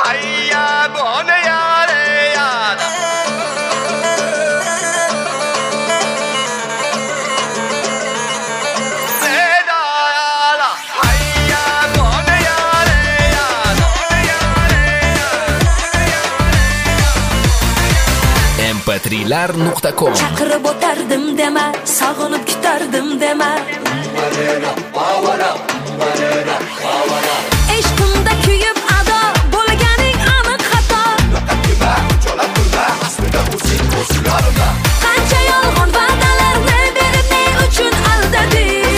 hayya yare yara Vedala hayya yare yara mp3lar.com Chaqirib o'tardim dema, sog'inib kutardim dema. Ishqimda kuyib ado bo'lganing aniq xato. Qancha yolg'on va'dalarni berib ne uchun aldading?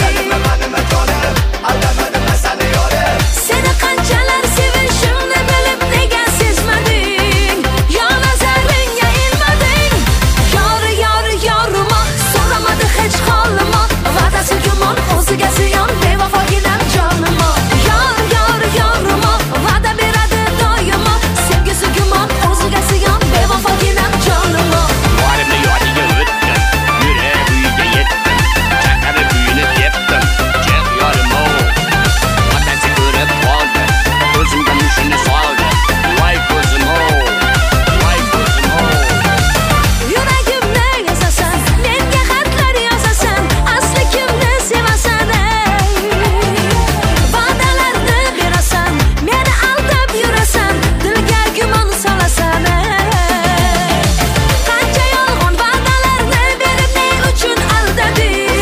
Seni qanchalar sevishimni bilib nega sezmading? Yo nazaringga ilmading? Yorima, so'ramadi hech holima. Va'dasi gumon, o'ziga ziyon, bevafoginam jonimo. Yorima, va'da beradi doimo. Sevgisi gumon, o'ziga ziyon, bevafoginam jonimo. Varimni yodiga o'tdim, yurib uyga yetdim, chaqirib uyini tepdim, jet yorimo. Otasi ko'rib qoldi, ko'zimga mushini soldi. Voy ko'zimo, voy ko'zimo. Yuragimni yozasan, menga xatlar yozasan, asli kimni sevasan ey? Va'dalarni berasan, meni aldab yurasan, dilga gumon solasan ey. Qancha yolg'on va'dalarni berib ne uchun aldading?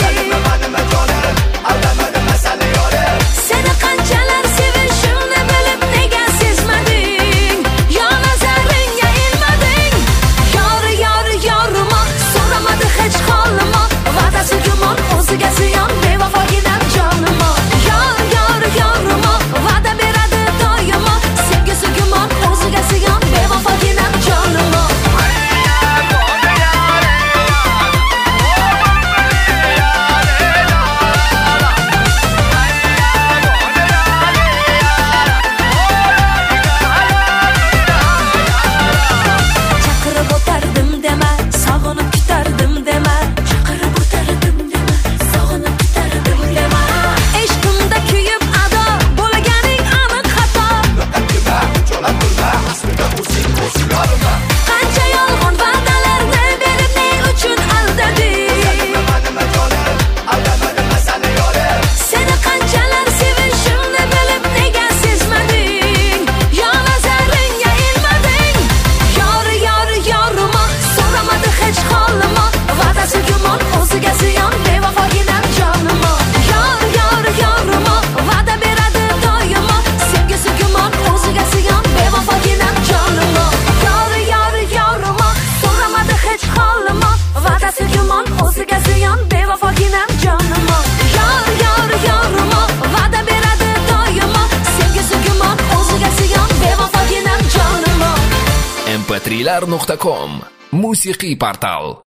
Seni qanchalar sevishimni bilib nega sezmading? Yo nazaringga ilmading? Yorima, so'ramadi hech holima. Va'dasi gumon, o'ziga ziyon, bevafoginam jonimo. Yorima, va'da beradi doimo. Sevgisi gumon, o'ziga ziyon, bevafoginam jonimo. Chaqirib o'tardim dema, sog'inib kutardim dema. Chaqirib o'tardim dema, sog'inib kutardim dema. Ishqimda kuyib ado bo'lganing aniq xato. Qancha yolg'on va'dalarni berib ne uchun aldading? Seni qanchalar sevishimni bilib nega sezmading? Yo nazaringga ilmading? Yorima, so'ramadi hech holima. Va'dasi gumon, o'ziga ziyon, bevafoginam jonimo. Yorima, va'da beradi doimo. Sevgisi gumon, o'ziga ziyon, bevafoginam jonimo. Yorima, so'ramadi hech holima. Va'dasi gumon, o'ziga ziyon, bevafoginam jonimo. Yorima, va'da beradi doimo. Sevgisi gumon, o'ziga ziyon, bevafoginam jonimo. mp3lar.com musiqiy portal.